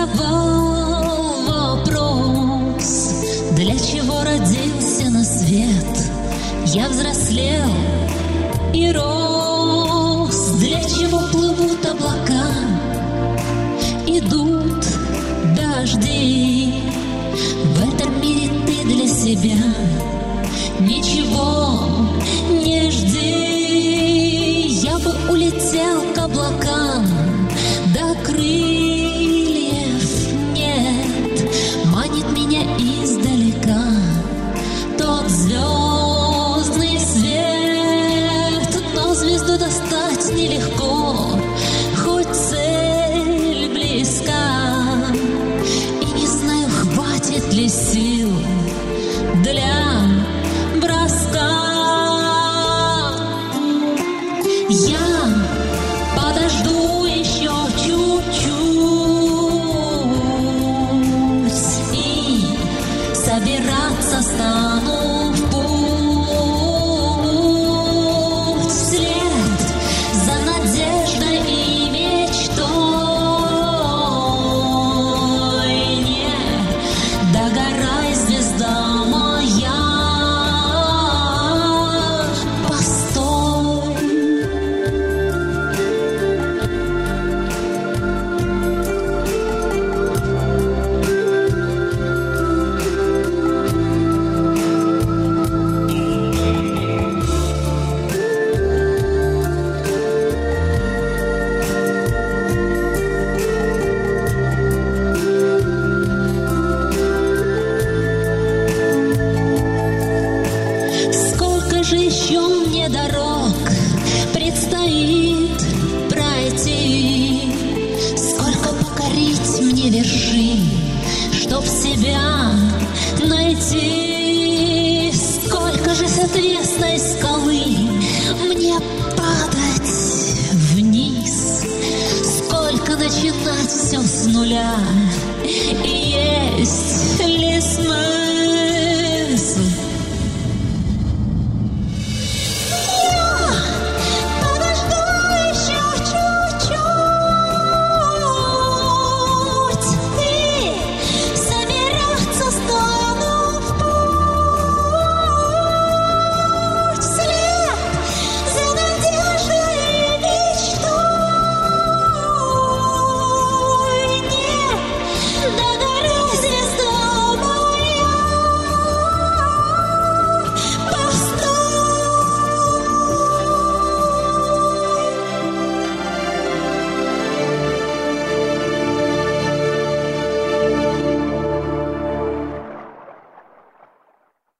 задавал вопрос, для чего родился на свет. Я взрослел и рос, для чего плывут облака, идут дожди. В этом мире ты для себя ничего не жди. Я бы улетел к облакам, до крыльев нет. Манит меня издалека тот звездный свет, но звезду достать нелегко, хоть цель близка. И не знаю, хватит ли сил для броска. Я подожду еще чуть-чуть и собираться стану в путь, вслед за надеждой и мечтой. Не догорай, звезда моя, постой. Сколько же еще мне дорог предстоит пройти, сколько покорить мне вершин, чтоб себя найти, сколько же с отвесной скалы мне падать вниз, сколько начинать все с нуля, и есть ли смысл?